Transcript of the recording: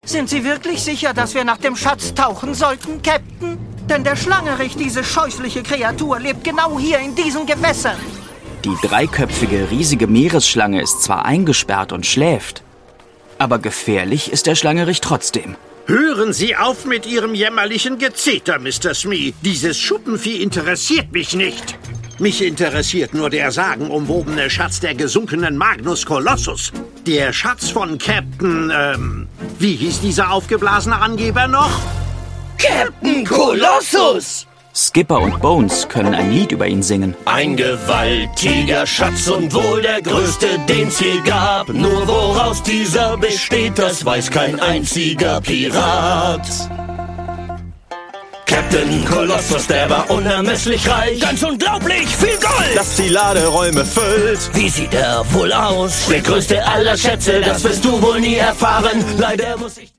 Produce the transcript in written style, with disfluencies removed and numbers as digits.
Sind Sie wirklich sicher, dass wir nach dem Schatz tauchen sollten, Captain? Denn der Schlangerich, diese scheußliche Kreatur, lebt genau hier in diesen Gewässern. Die dreiköpfige, riesige Meeresschlange ist zwar eingesperrt und schläft, aber gefährlich ist der Schlangerich trotzdem. Hören Sie auf mit Ihrem jämmerlichen Gezeter, Mr. Smee. Dieses Schuppenvieh interessiert mich nicht. Mich interessiert nur der sagenumwobene Schatz der gesunkenen Magnus Colossus. Der Schatz von Captain, wie hieß dieser aufgeblasene Angeber noch? Captain Colossus! Skipper und Bones können ein Lied über ihn singen. Ein gewaltiger Schatz und wohl der größte, den's je gab. Nur woraus dieser besteht, das weiß kein einziger Pirat. Captain Colossus, der war unermesslich reich. Ganz unglaublich viel Gold, das die Laderäume füllt. Wie sieht er wohl aus? Der größte aller Schätze, das wirst du wohl nie erfahren. Leider muss ich...